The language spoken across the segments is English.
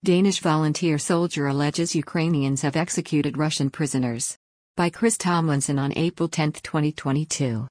Danish volunteer soldier alleges Ukrainians have executed Russian prisoners. By Chris Tomlinson on April 10, 2022.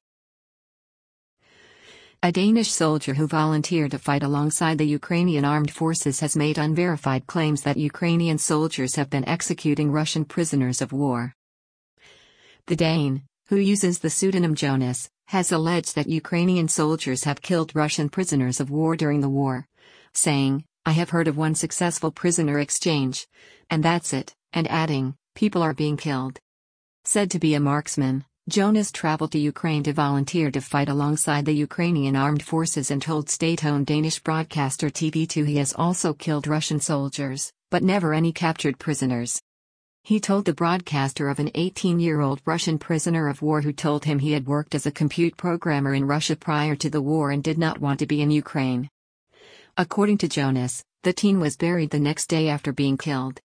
A Danish soldier who volunteered to fight alongside the Ukrainian armed forces has made unverified claims that Ukrainian soldiers have been executing Russian prisoners of war. The Dane, who uses the pseudonym Jonas, has alleged that Ukrainian soldiers have killed Russian prisoners of war during the war, saying, "I have heard of one successful prisoner exchange. And that's it," and adding, "People are being killed." Said to be a marksman, Jonas traveled to Ukraine to volunteer to fight alongside the Ukrainian armed forces and told state-owned Danish broadcaster TV2 he has also killed Russian soldiers, but never any captured prisoners. He told the broadcaster of an 18-year-old Russian prisoner of war who told him he had worked as a compute programmer in Russia prior to the war and did not want to be in Ukraine. According to Jonas, the teen was buried the next day after being killed.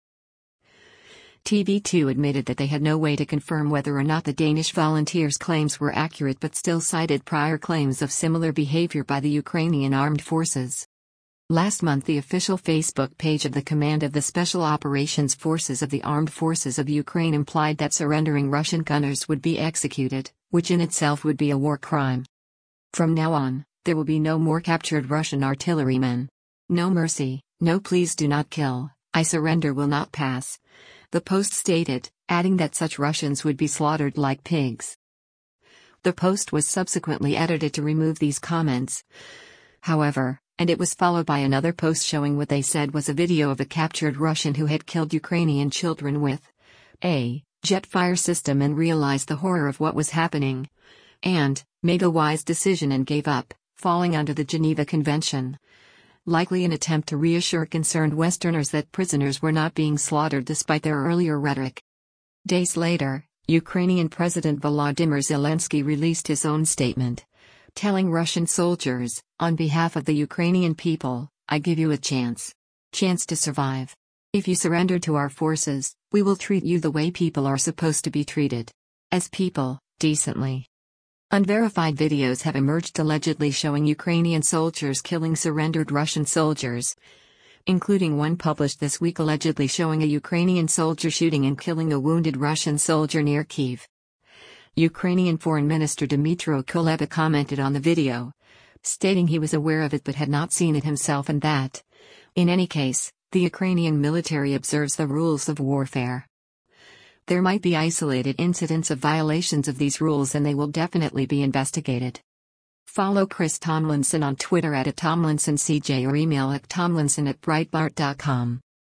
TV2 admitted that they had no way to confirm whether or not the Danish volunteers' claims were accurate but still cited prior claims of similar behavior by the Ukrainian armed forces. Last month, the official Facebook page of the Command of the Special Operations Forces of the Armed Forces of Ukraine implied that surrendering Russian gunners would be executed, which in itself would be a war crime. From now on, there will be no more captured Russian artillerymen. No mercy, no please do not kill, I surrender will not pass, the post stated, adding that such Russians would be slaughtered like pigs. The post was subsequently edited to remove these comments, however, and it was followed by another post showing what they said was a video of a captured Russian who had killed Ukrainian children with a jet fire system and realized the horror of what was happening, and made a wise decision and gave up, falling under the Geneva Convention. Likely an attempt to reassure concerned Westerners that prisoners were not being slaughtered despite their earlier rhetoric. Days later, Ukrainian President Volodymyr Zelensky released his own statement, telling Russian soldiers, "On behalf of the Ukrainian people, I give you a chance to survive. If you surrender to our forces, we will treat you the way people are supposed to be treated. As people, decently." Unverified videos have emerged allegedly showing Ukrainian soldiers killing surrendered Russian soldiers, including one published this week allegedly showing a Ukrainian soldier shooting and killing a wounded Russian soldier near Kyiv. Ukrainian Foreign Minister Dmytro Kuleba commented on the video, stating he was aware of it but had not seen it himself and that, in any case, the Ukrainian military observes the rules of warfare. There might be isolated incidents of violations of these rules and they will definitely be investigated. Follow Chris Tomlinson on Twitter @TomlinsonCJ or email at tomlinson@breitbart.com.